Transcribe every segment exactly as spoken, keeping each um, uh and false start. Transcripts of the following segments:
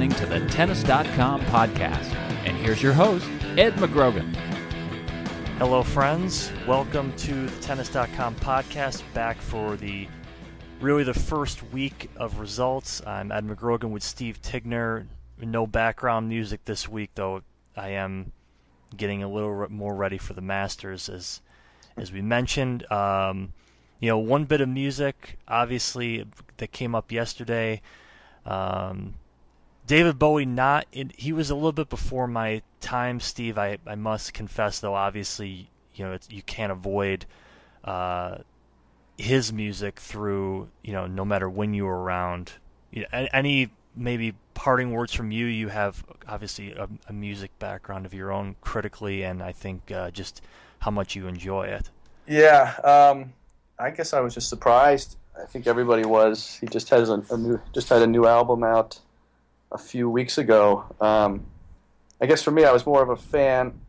listening to the Tennis dot com podcast. And here's your host, Ed McGrogan. Hello, friends. Welcome to the Tennis dot com podcast, back for the really the first week of results. I'm Ed McGrogan with Steve Tigner. No background music this week, though. I am getting a little more ready for the Masters, as as we mentioned. Um, you know, one bit of music, obviously, that came up yesterday. Um, David Bowie, not in, he was a little bit before my time, Steve. I, I must confess, though, obviously, you know, it's, you can't avoid uh, his music through, you know, no matter when you were around. You know, any maybe parting words from you? You have obviously a, a music background of your own critically, and I think uh, just how much you enjoy it. Yeah, um, I guess I was just surprised. I think everybody was. He just has a, a new, just had a new album out a few weeks ago. Um, I guess for me, I was more of a fan,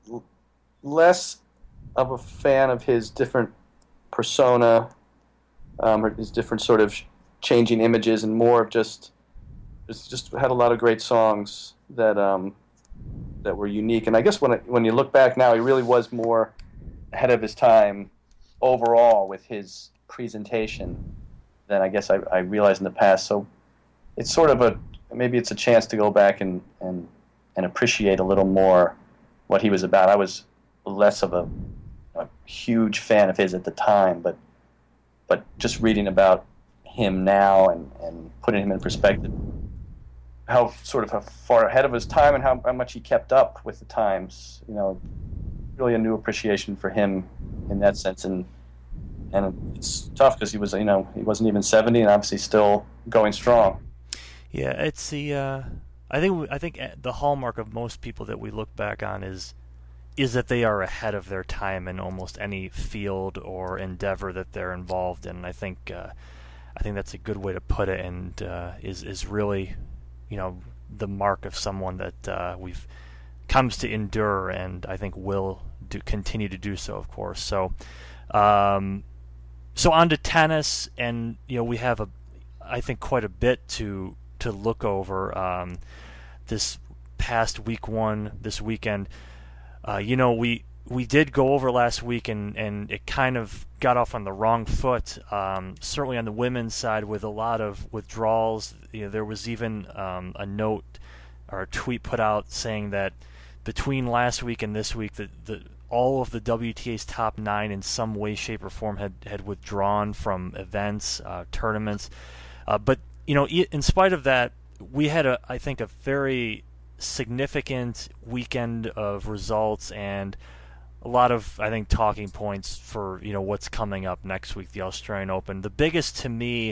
less of a fan of his different persona, um, or his different sort of changing images, and more of just, just, just had a lot of great songs that um, that were unique. And I guess when it, when you look back now, he really was more ahead of his time overall with his presentation than I guess I, I realized in the past. So it's sort of a, maybe it's a chance to go back and, and, and appreciate a little more what he was about. I was less of a, a huge fan of his at the time, but but just reading about him now and, and putting him in perspective, how sort of how far ahead of his time and how, how much he kept up with the times, you know, really a new appreciation for him in that sense. And and it's tough because he was, you know, he wasn't even seventy and obviously still going strong. Yeah, it's the uh, I think I think the hallmark of most people that we look back on is is that they are ahead of their time in almost any field or endeavor that they're involved in. And I think uh, I think that's a good way to put it, and uh, is is really, you know, the mark of someone that uh, we've comes to endure, and I think will do, continue to do so, of course. So. Um, So on to tennis, and you know we have a, I think quite a bit to to look over um, this past week one, this weekend. Uh, you know we we did go over last week, and, and it kind of got off on the wrong foot. Um, certainly on the women's side, with a lot of withdrawals. You know, there was even um, a note or a tweet put out saying that between last week and this week, that the all of the W T A's top nine in some way, shape, or form had, had withdrawn from events, uh, tournaments. Uh, but, you know, in spite of that, we had, a, I think, a very significant weekend of results and a lot of, I think, talking points for, you know, what's coming up next week, the Australian Open. The biggest to me,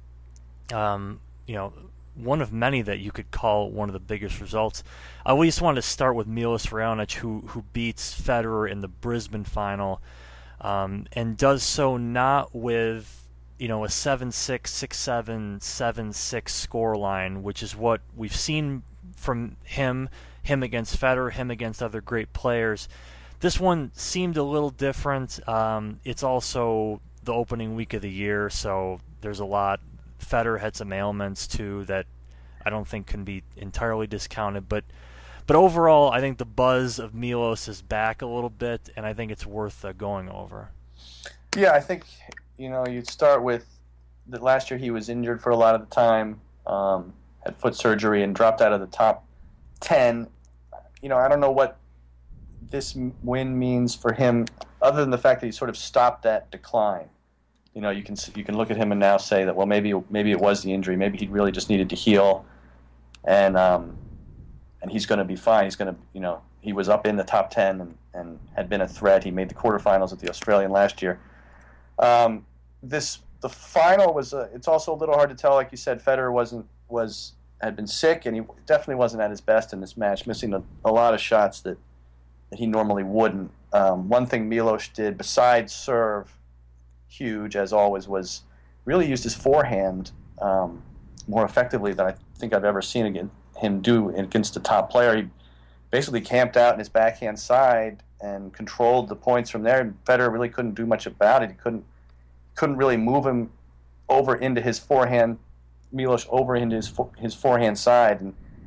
um, you know, one of many that you could call one of the biggest results. I just wanted to start with Milos Raonic, who who beats Federer in the Brisbane final, um, and does so not with, you know, a seven six, six seven, seven six scoreline, which is what we've seen from him, him against Federer, him against other great players. This one seemed a little different. Um, it's also the opening week of the year, so there's a lot. Federer had some ailments too that I don't think can be entirely discounted, but but overall, I think the buzz of Milos is back a little bit, and I think it's worth uh, going over. Yeah, I think, you know, you'd start with that last year he was injured for a lot of the time, um, had foot surgery, and dropped out of the top ten. You know, I don't know what this win means for him, other than the fact that he sort of stopped that decline. You know, you can you can look at him and now say that, well, maybe maybe it was the injury. Maybe he really just needed to heal, and um, and he's going to be fine. He's going to, you know, he was up in the top ten and, and had been a threat. He made the quarterfinals at the Australian last year. Um, this the final was a, it's also a little hard to tell. Like you said, Federer wasn't was had been sick, and he definitely wasn't at his best in this match, missing a, a lot of shots that that he normally wouldn't. Um, one thing Milos did besides serve, huge as always, was really used his forehand um, more effectively than I think I've ever seen again, him do against a top player. He basically camped out in his backhand side and controlled the points from there, and Federer really couldn't do much about it. He couldn't couldn't really move him over into his forehand, Milos over into his his forehand side, and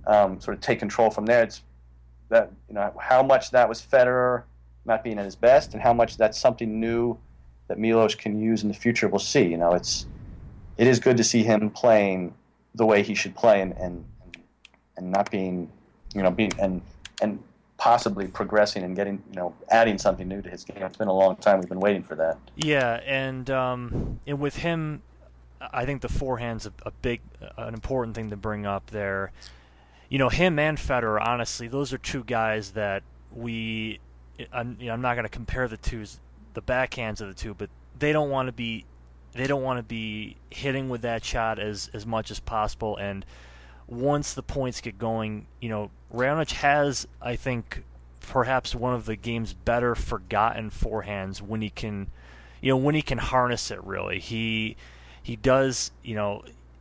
um, sort of take control from there. It's that, you know, how much that was Federer not being at his best, and how much that's something new that Milos can use in the future. We'll see. You know, it's it is good to see him playing the way he should play, and and, and not being, you know, being and and possibly progressing and getting, you know, adding something new to his game. It's been a long time. We've been waiting for that. Yeah, and um, and with him, I think the forehand's a, a big, an important thing to bring up there. You know, him and Federer, honestly, those are two guys that we. I'm, you know, I'm not going to compare the two, the backhands of the two, but they don't want to be, they don't want to be hitting with that shot as, as much as possible. And once the points get going, you know, Raonic has, I think, perhaps one of the game's better forgotten forehands when he can, you know, when he can harness it. Really, he he does, you know,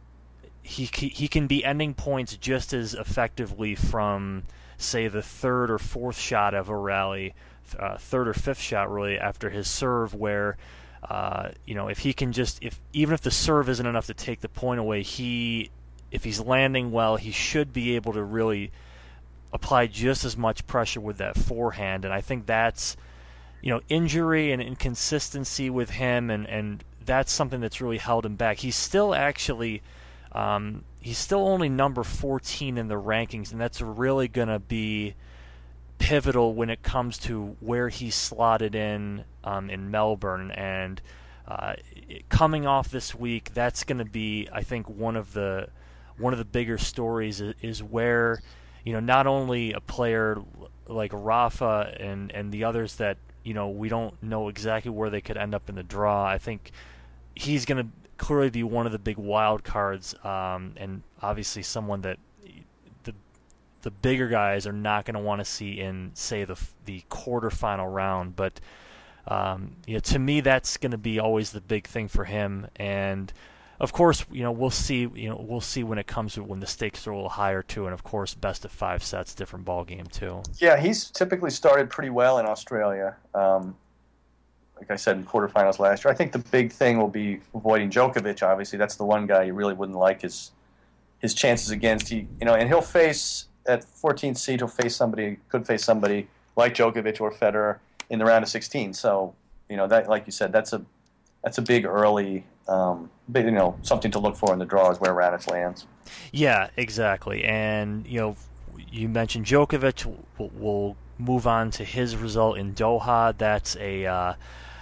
he he can be ending points just as effectively from, say, the third or fourth shot of a rally, uh, third or fifth shot really after his serve, where uh, you know, if he can just, if even if the serve isn't enough to take the point away, he, if he's landing well, he should be able to really apply just as much pressure with that forehand. And I think that's, you know, injury and inconsistency with him, and and that's something that's really held him back. He's still actually. Um, he's still only number fourteen in the rankings, and that's really going to be pivotal when it comes to where he's slotted in um, in Melbourne. And uh, coming off this week, that's going to be, I think, one of the one of the bigger stories is, is where, you know, not only a player like Rafa and, and the others that, you know, we don't know exactly where they could end up in the draw. I think he's going to clearly be one of the big wild cards, um, and obviously someone that the the bigger guys are not going to want to see in, say, the the quarterfinal round. But um, you know, to me, that's going to be always the big thing for him. And of course, you know, we'll see. You know, we'll see when it comes to when the stakes are a little higher too. And of course, best of five sets, different ball game too. Yeah, he's typically started pretty well in Australia. Um, Like I said, in quarterfinals last year. I think the big thing will be avoiding Djokovic. Obviously, that's the one guy you really wouldn't like his his chances against. He, you know, and he'll face at fourteenth seed. He'll face somebody, could face somebody like Djokovic or Federer in the round of sixteen. So, you know, that, like you said, that's a that's a big early, um, big, you know, something to look for in the draw is where Raonic lands. Yeah, exactly. And you know, you mentioned Djokovic. We'll, we'll move on to his result in Doha. That's a uh,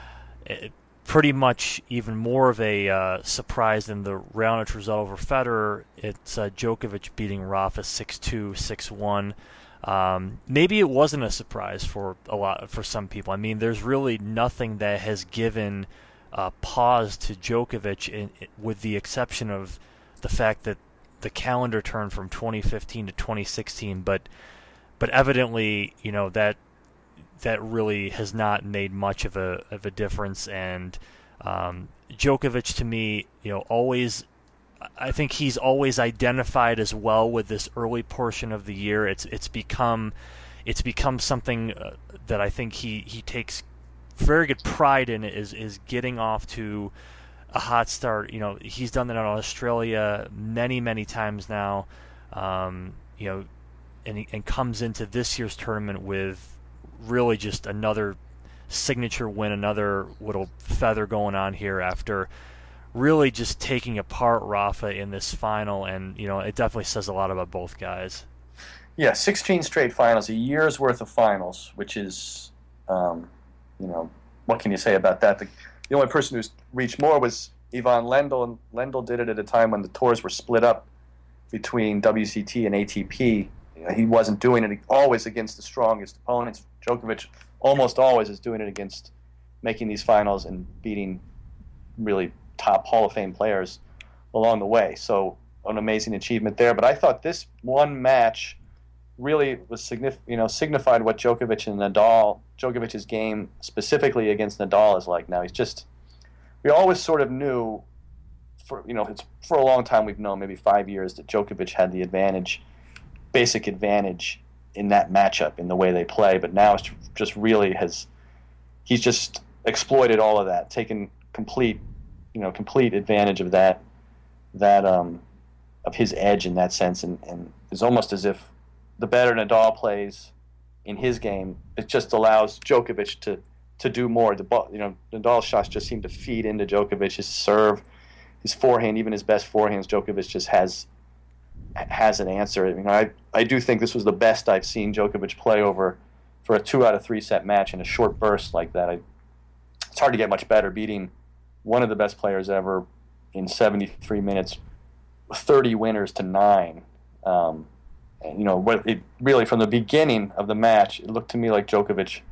pretty much even more of a uh, surprise than the Raonic result over Federer. It's uh, Djokovic beating Rafa six two, six one. Um, maybe it wasn't a surprise for a lot for some people. I mean, there's really nothing that has given uh, pause to Djokovic, in, with the exception of the fact that the calendar turned from twenty fifteen to twenty sixteen. But but evidently, you know, that that really has not made much of a of a difference. And um, Djokovic, to me, you know, always, I think he's always identified as well with this early portion of the year. It's it's become it's become something uh, that I think he, he takes very good pride in, is is getting off to a hot start. You know, he's done that in Australia many many times now. Um, you know, and he, and comes into this year's tournament with really just another signature win, another little feather going on here after really just taking apart Rafa in this final. And, you know, it definitely says a lot about both guys. Yeah, sixteen straight finals, a year's worth of finals, which is, um, you know, what can you say about that? The, the only person who's reached more was Ivan Lendl, and Lendl did it at a time when the tours were split up between W C T and A T P. You know, he wasn't doing it always against the strongest opponents. Djokovic almost always is doing it against making these finals and beating really top Hall of Fame players along the way. So an amazing achievement there. But I thought this one match really was signif- you know, signified what Djokovic and Nadal, Djokovic's game specifically against Nadal is like now. He's just, we always sort of knew, for you know, it's for a long time we've known, maybe five years, that Djokovic had the advantage, basic advantage in that matchup, in the way they play. But now it's just really has, he's just exploited all of that, taken complete, you know, complete advantage of that, that um, of his edge in that sense, and, and it's almost as if the better Nadal plays in his game, it just allows Djokovic to, to do more. The ball, you know, Nadal's shots just seem to feed into Djokovic. His serve, his forehand, even his best forehands, Djokovic just has has an answer. I mean, I I do think this was the best I've seen Djokovic play over for a two out of three set match in a short burst like that. I, it's hard to get much better, beating one of the best players ever in seventy-three minutes, thirty winners to nine. Um, and, you know, what it really from the beginning of the match, it looked to me like Djokovic,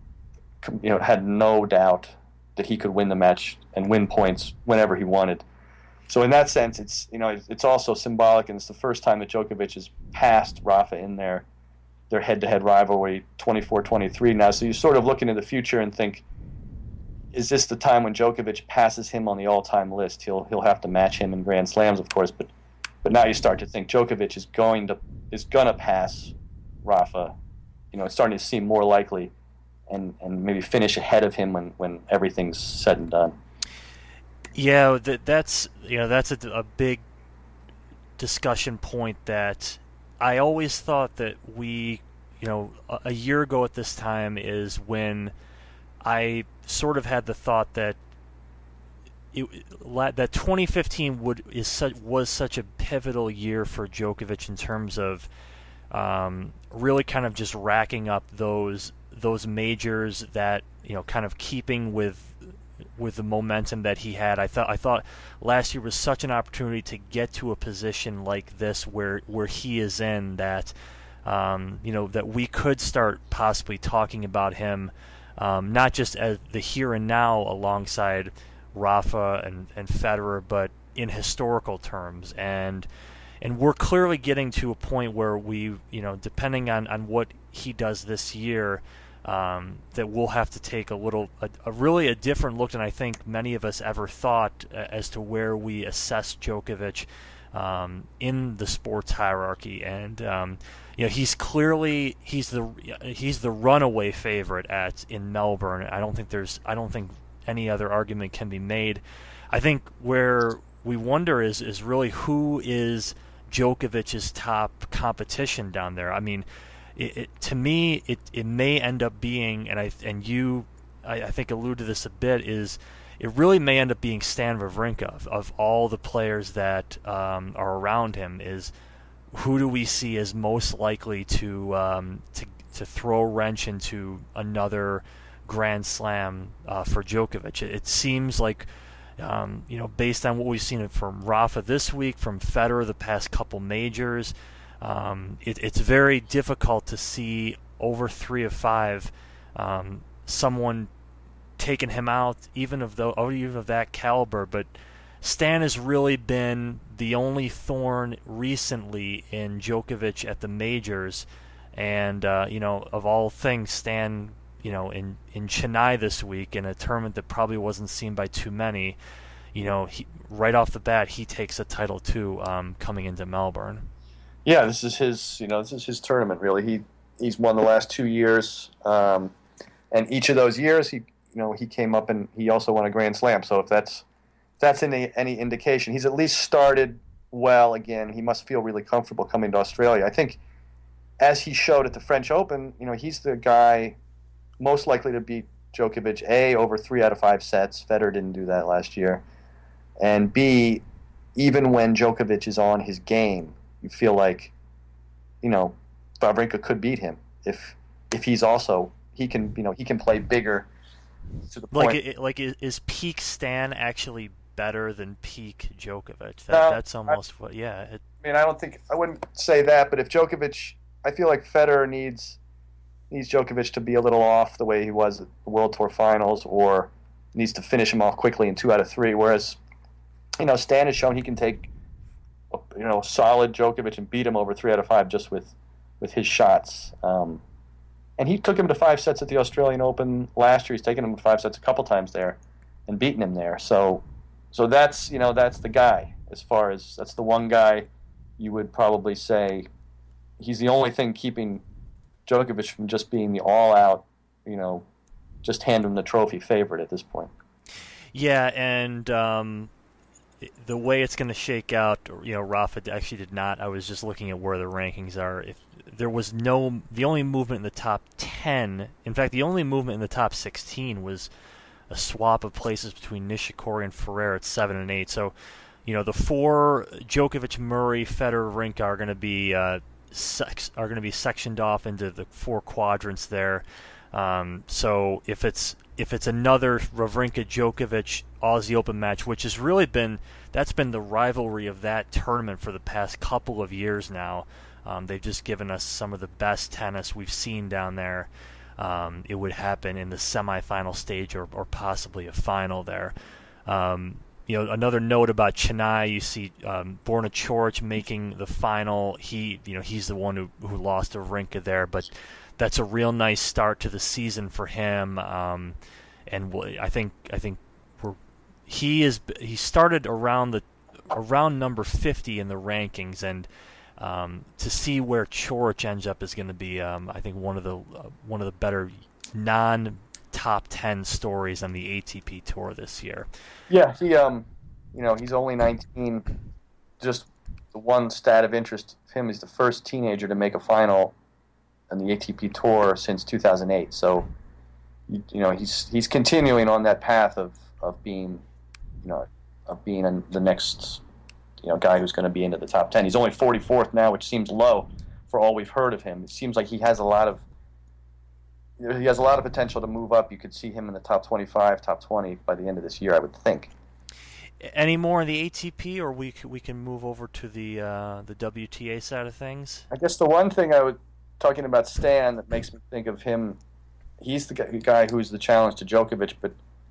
you know, had no doubt that he could win the match and win points whenever he wanted. So in that sense, it's you know it's also symbolic, and it's the first time that Djokovic has passed Rafa in their their head-to-head rivalry, twenty-four twenty-three now. So you sort of look into the future and think, is this the time when Djokovic passes him on the all-time list? He'll he'll have to match him in Grand Slams, of course, but but now you start to think Djokovic is going to is going to pass Rafa. You know, it's starting to seem more likely, and and maybe finish ahead of him when when everything's said and done. Yeah, that, that's you know that's a, a big discussion point that I always thought that we, you know, a, a year ago at this time is when I sort of had the thought that it, that twenty fifteen would is such, was such a pivotal year for Djokovic in terms of um, really kind of just racking up those those majors that you know kind of keeping with. with the momentum that he had. I thought I thought last year was such an opportunity to get to a position like this where where he is in that um, you know that we could start possibly talking about him um, not just as the here and now alongside Rafa and, and Federer, but in historical terms. And and we're clearly getting to a point where we, you know, depending on, on what he does this year, Um, that we'll have to take a little, a, a really a different look than I think many of us ever thought uh, as to where we assess Djokovic um, in the sports hierarchy. And um, you know, he's clearly he's the he's the runaway favorite at in Melbourne. I don't think there's I don't think any other argument can be made. I think where we wonder is is really who is Djokovic's top competition down there. I mean. It, it, to me, it, it may end up being, and I and you, I, I think allude to this a bit, is it really may end up being Stan Wawrinka of, of all the players that um, are around him. Is who do we see as most likely to um, to to throw a wrench into another Grand Slam uh, for Djokovic? It, it seems like. Um, you know, based on what we've seen from Rafa this week, from Federer the past couple majors. Um, it, it's very difficult to see over three of five um, someone taking him out, even of the or even of that caliber. But Stan has really been the only thorn recently in Djokovic at the majors, and uh, you know, of all things, Stan, you know, in in Chennai this week in a tournament that probably wasn't seen by too many. You know, he, right off the bat, he takes a title too um, coming into Melbourne. Yeah, this is his. You know, this is his tournament. Really, he he's won the last two years, um, and each of those years, he you know he came up and he also won a Grand Slam. So if that's if that's any any indication, he's at least started well again. He must feel really comfortable coming to Australia. I think, as he showed at the French Open, you know, he's the guy most likely to beat Djokovic. A, over three out of five sets. Federer didn't do that last year, and B, even when Djokovic is on his game. You feel like, you know, Wawrinka could beat him if if he's also he can you know he can play bigger to the point. Like it, like is peak Stan actually better than peak Djokovic? That, no, that's almost I, what yeah. It, I mean, I don't think I wouldn't say that, but if Djokovic, I feel like Federer needs needs Djokovic to be a little off the way he was at the World Tour Finals, or needs to finish him off quickly in two out of three. Whereas, you know, Stan has shown he can take. You know, solid Djokovic and beat him over three out of five just with, with his shots. Um, and he took him to five sets at the Australian Open last year. He's taken him to five sets a couple times there, and beaten him there. So, so that's you know that's the guy. As far as that's the one guy, you would probably say he's the only thing keeping Djokovic from just being the all-out, you know, just hand him the trophy favorite at this point. Yeah, and. Um... the way it's going to shake out, you know, Rafa actually did not. I was just looking at where the rankings are. If there was no, the only movement in the top ten, in fact, the only movement in the top sixteen was a swap of places between Nishikori and Ferrer at seven and eight. So, you know, the four, Djokovic, Murray, Federer, Rinka, are going to be uh, sex, are going to be sectioned off into the four quadrants there. Um, so if it's if it's another Wawrinka Djokovic Aussie Open match, which has really been that's been the rivalry of that tournament for the past couple of years now. Um, they've just given us some of the best tennis we've seen down there. Um, it would happen in the semifinal stage or, or possibly a final there. Um, you know, another note about Chennai, you see um, Borna Coric making the final. He, you know, he's the one who, who lost to Wawrinka there, but that's a real nice start to the season for him. Um, and I think I think we're, he is he started around the around number fifty in the rankings, and um, to see where Coric ends up is going to be um, I think one of the uh, one of the better non top ten stories on the A T P Tour this year. Yeah, he um, you know, he's only nineteen. Just the one stat of interest of him is the first teenager to make a final on the A T P Tour since two thousand eight. So, you, you know, he's he's continuing on that path of, of being, you know, of being an, the next, you know, guy who's going to be into the top ten. He's only forty-fourth now, which seems low for all we've heard of him. It seems like he has a lot of he has a lot of potential to move up. You could see him in the top twenty-five, top twenty by the end of this year, I would think. Any more in the A T P, or we we can move over to the uh, the W T A side of things? I guess the one thing I would talking about Stan that makes me think of him, he's the guy who's the challenge to Djokovic, but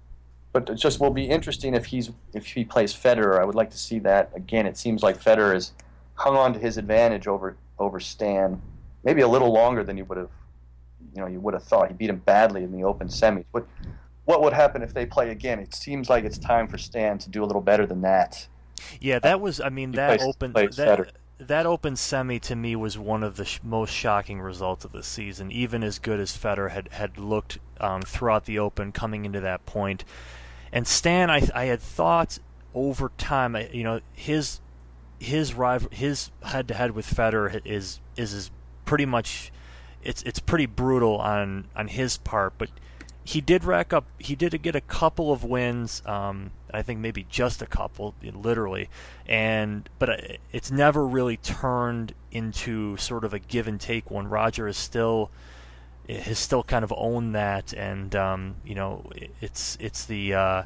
but it just will be interesting if he's if he plays Federer. I would like to see that again. It seems like Federer has hung on to his advantage over over Stan, maybe a little longer than you would have, you know, you would have thought. He beat him badly in the Open semis. What what would happen if they play again? It seems like it's time for Stan to do a little better than that. Yeah, that was. I mean, he that plays, open plays that. Federer. That Open semi to me was one of the sh- most shocking results of the season. Even as good as Federer had had looked um, throughout the Open, coming into that point, and Stan, I I had thought over time, you know, his his rival, his head to head with Federer is is is pretty much it's it's pretty brutal on on his part, but he did rack up. He did get a couple of wins. Um, I think maybe just a couple, literally, and but it's never really turned into sort of a give and take one. Roger is still has still kind of owned that, and um, you know, it's it's the uh,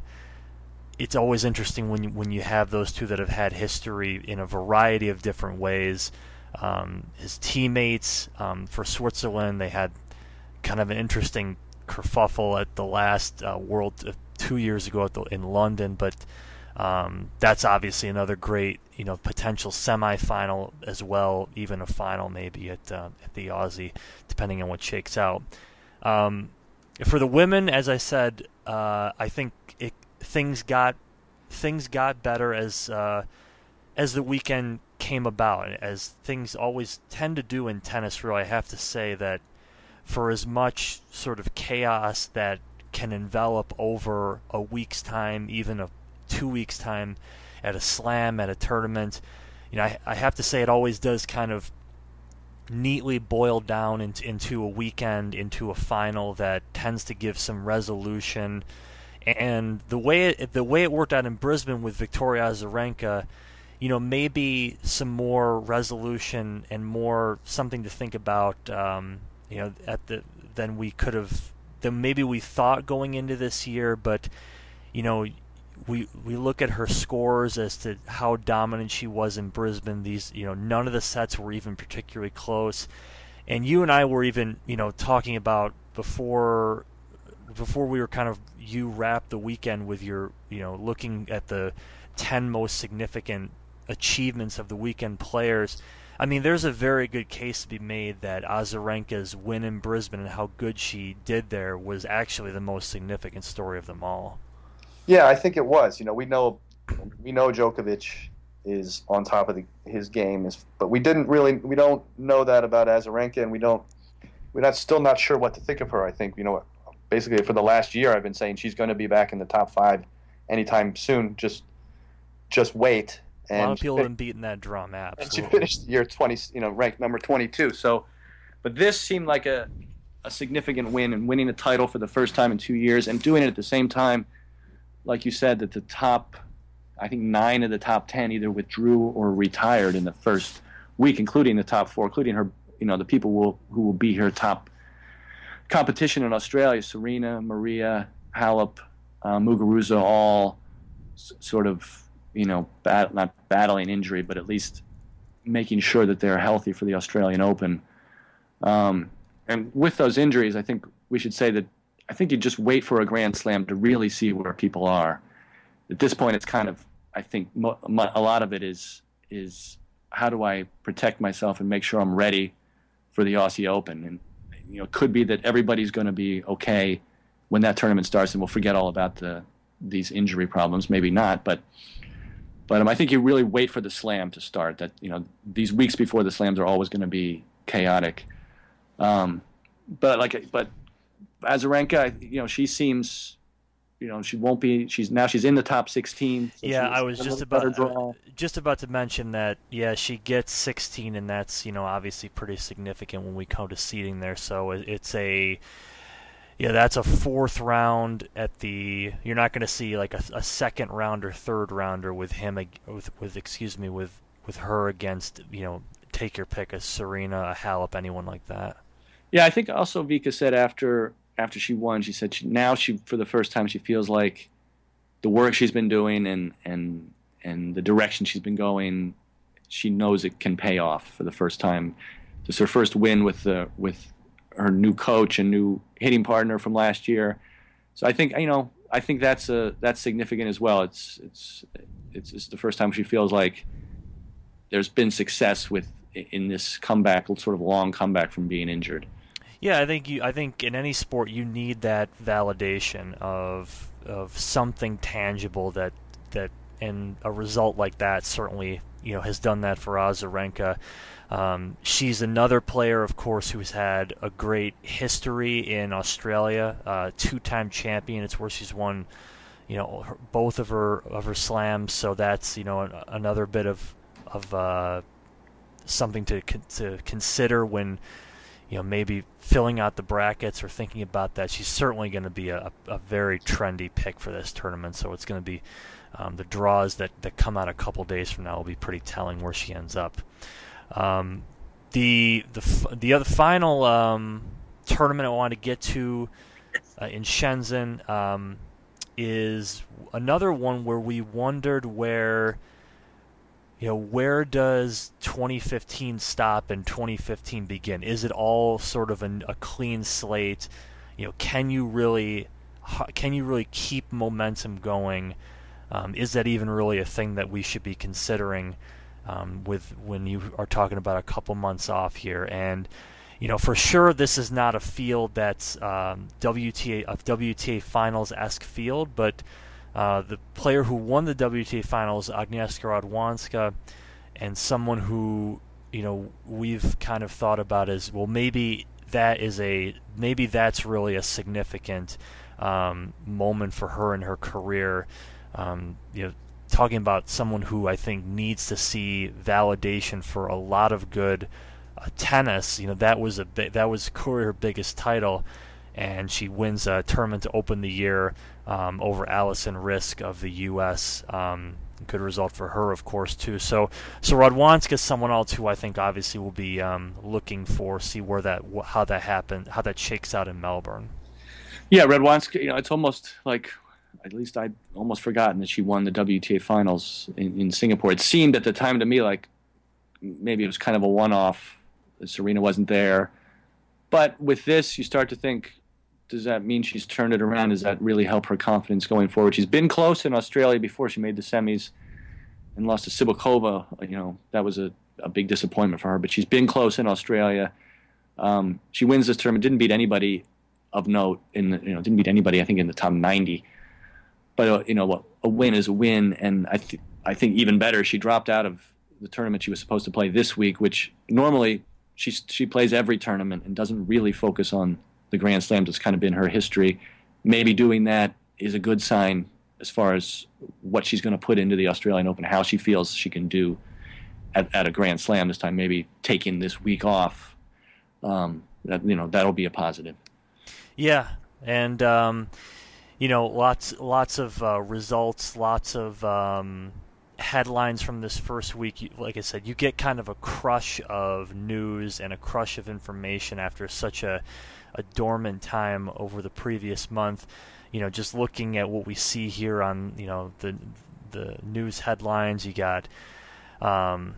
it's always interesting when you, when you have those two that have had history in a variety of different ways. Um, his teammates um, for Switzerland, they had kind of an interesting kerfuffle at the last uh, World uh, two years ago at the, in London, but um, that's obviously another great, you know, potential semifinal as well, even a final maybe at uh, at the Aussie, depending on what shakes out. Um, for the women, as I said, uh, I think it, things got things got better as uh, as the weekend came about, as things always tend to do in tennis. Really, I have to say that for as much sort of chaos that can envelop over a week's time, even a two weeks' time at a slam, at a tournament, you know, I, I have to say it always does kind of neatly boil down into, into a weekend, into a final that tends to give some resolution. And the way it, the way it worked out in Brisbane with Victoria Azarenka, you know, maybe some more resolution and more something to think about, um, you know, at the than we could have, than maybe we thought going into this year. But, you know, we we look at her scores as to how dominant she was in Brisbane. These, you know, none of the sets were even particularly close. And you and I were even, you know, talking about before before we were kind of, you wrapped the weekend with your, you know, looking at the ten most significant achievements of the weekend players. I mean, there's a very good case to be made that Azarenka's win in Brisbane and how good she did there was actually the most significant story of them all. Yeah, I think it was. You know, we know we know Djokovic is on top of the, his game, is, but we didn't really we don't know that about Azarenka, and we don't we're not still not sure what to think of her. I think, you know, basically for the last year I've been saying she's going to be back in the top five anytime soon. Just just wait. And a lot of people she, have been beating that drum, absolutely. And she finished the year twenty, you know, ranked number twenty-two. So, but this seemed like a a significant win, and winning a title for the first time in two years, and doing it at the same time, like you said, that the top, I think nine of the top ten either withdrew or retired in the first week, including the top four, including her, you know, the people will, who will be her top competition in Australia: Serena, Maria, Halep, uh, Muguruza, all s- sort of, you know, bat- not battling injury, but at least making sure that they're healthy for the Australian Open. Um, and with those injuries, I think we should say that I think you just wait for a Grand Slam to really see where people are. At this point, it's kind of, I think mo- mo- a lot of it is is how do I protect myself and make sure I'm ready for the Aussie Open. And, you know, it could be that everybody's going to be okay when that tournament starts, and we'll forget all about the these injury problems. Maybe not, but but um, I think you really wait for the Slam to start. That, you know, these weeks before the Slams are always going to be chaotic. Um, but like, but Azarenka, you know, she seems, you know, she won't be. She's now she's in the top sixteen. So yeah, I was just about uh, just about to mention that. Yeah, she gets sixteen, and that's, you know, obviously pretty significant when we come to seeding there. So it, it's a yeah, that's a fourth round at the. You're not going to see like a, a second round or third rounder with him with with excuse me with with her against, you know, take your pick, a Serena, a Halep, anyone like that. Yeah, I think also Vika said after after she won, she said she, now she for the first time she feels like the work she's been doing and and and the direction she's been going, she knows it can pay off for the first time. It's her first win with the with her new coach and new hitting partner from last year. So I think, you know, I think that's a that's significant as well. It's it's it's, it's the first time she feels like there's been success with in this comeback, sort of long comeback from being injured. Yeah, I think you. I think in any sport you need that validation of of something tangible that that and a result like that certainly, you know, has done that for Azarenka. Um, she's another player, of course, who's had a great history in Australia. Uh, two-time champion. It's where she's won, you know, her, both of her of her slams. So that's, you know, an, another bit of of uh, something to to consider when, you know, maybe filling out the brackets or thinking about that. She's certainly going to be a, a very trendy pick for this tournament, so it's going to be um, the draws that, that come out a couple days from now will be pretty telling where she ends up. Um, the the the other final um, tournament I want to get to uh, in Shenzhen um, is another one where we wondered where, you know, where does twenty fifteen stop and twenty fifteen begin? Is it all sort of an, a clean slate? You know, can you really, can you really keep momentum going? Um, is that even really a thing that we should be considering um, with when you are talking about a couple months off here? And, you know, for sure this is not a field that's um, W T A a W T A finals-esque field, but Uh, the player who won the W T A finals, Agnieszka Radwanska, and someone who, you know, we've kind of thought about as, well, maybe that is a maybe that's really a significant um, moment for her in her career. Um, you know, talking about someone who I think needs to see validation for a lot of good uh, tennis. You know, that was a that was career biggest title, and she wins a tournament to open the year um, over Allison Risk of the U S Um, good result for her, of course, too. So, so Radwanska is someone else who I think obviously will be um, looking for, see where that, how that happened, how that shakes out in Melbourne. Yeah, Radwanska. You know, it's almost like, at least I'd almost forgotten that she won the W T A finals in, in Singapore. It seemed at the time to me like maybe it was kind of a one-off. Serena wasn't there, but with this, you start to think, does that mean she's turned it around? Does that really help her confidence going forward? She's been close in Australia before. She made the semis and lost to Sibylkova. You know, that was a, a big disappointment for her. But she's been close in Australia. Um, she wins this tournament. Didn't beat anybody of note. In the, you know, didn't beat anybody, I think, in the top ninety. But uh, you know, a, a win is a win. And I, th- I think even better, she dropped out of the tournament she was supposed to play this week, which normally she she plays every tournament and doesn't really focus on the Grand Slams. It's kind of been her history. Maybe doing that is a good sign as far as what she's going to put into the Australian Open, how she feels she can do at, at a Grand Slam this time. Maybe taking this week off, um, that you know that'll be a positive. Yeah, and um, you know, lots lots of uh, results, lots of um, headlines from this first week. Like I said, you get kind of a crush of news and a crush of information after such a, a dormant time over the previous month. You know, just looking at what we see here on, you know, the the news headlines, you got um,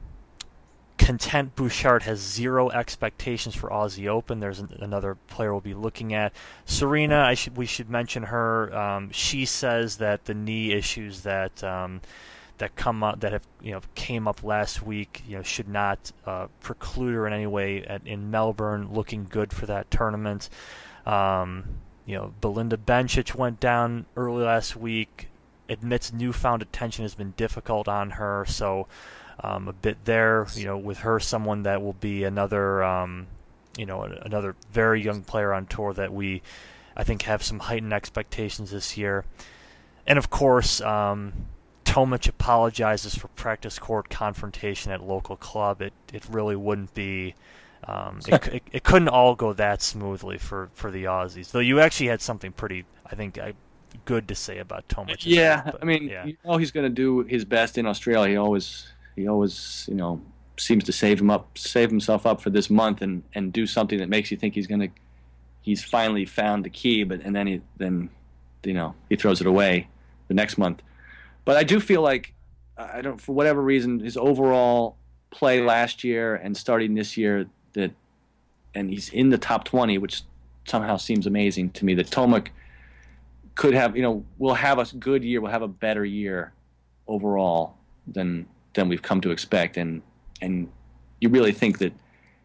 Content Bouchard has zero expectations for Aussie Open. There's an, another player we'll be looking at. Serena, I should we should mention her. Um, she says that the knee issues that um, that come up that have you know came up last week, you know, should not uh, preclude her in any way at, in Melbourne. Looking good for that tournament. Um, You know, Belinda Bencic went down early last week, admits newfound attention has been difficult on her, so um, a bit there, you know, with her, someone that will be another, um, you know, another very young player on tour that we, I think, have some heightened expectations this year. And, of course, um, Tomic apologizes for practice court confrontation at local club. It, it really wouldn't be... Um, it, it, it couldn't all go that smoothly for, for the Aussies, though. You actually had something pretty, I think, I, good to say about Tomic. Yeah, but, I mean, yeah. you know, he's going to do his best in Australia. He always, he always, you know, seems to save him up, save himself up for this month, and, and do something that makes you think he's going to, he's finally found the key. But and then he, then, you know, he throws it away the next month. But I do feel like, I don't, for whatever reason, his overall play last year and starting this year. That, and he's in the top twenty, which somehow seems amazing to me. That Tomic could have, you know, will have a good year, will have a better year overall than than we've come to expect, and and you really think that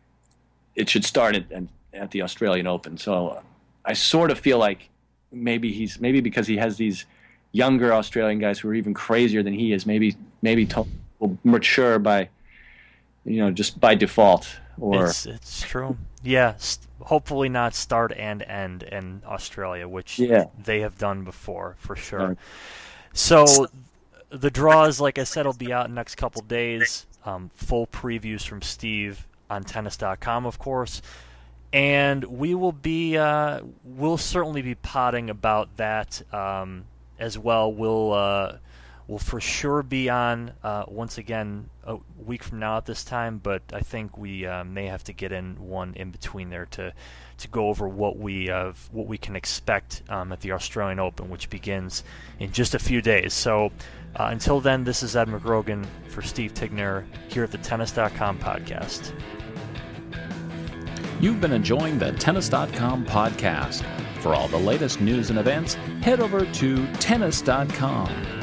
it should start at at the Australian Open. So I sort of feel like maybe he's maybe because he has these younger Australian guys who are even crazier than he is. Maybe maybe Tomic will mature by, you know, just by default. Or it's, it's true. Yeah, st- hopefully not start and end in Australia, which yeah. they have done before, for sure. Right. So the draws, like I said, will be out in the next couple days. Um, full previews from Steve on tennis dot com, of course. And we will be, uh, we'll certainly be potting about that um, as well. We'll... Uh, We'll for sure be on uh, once again a week from now at this time, but I think we uh, may have to get in one in between there to to go over what we uh, what we can expect um, at the Australian Open, which begins in just a few days. So uh, until then, this is Ed McGrogan for Steve Tigner here at the tennis dot com podcast. You've been enjoying the tennis dot com podcast. For all the latest news and events, head over to tennis dot com.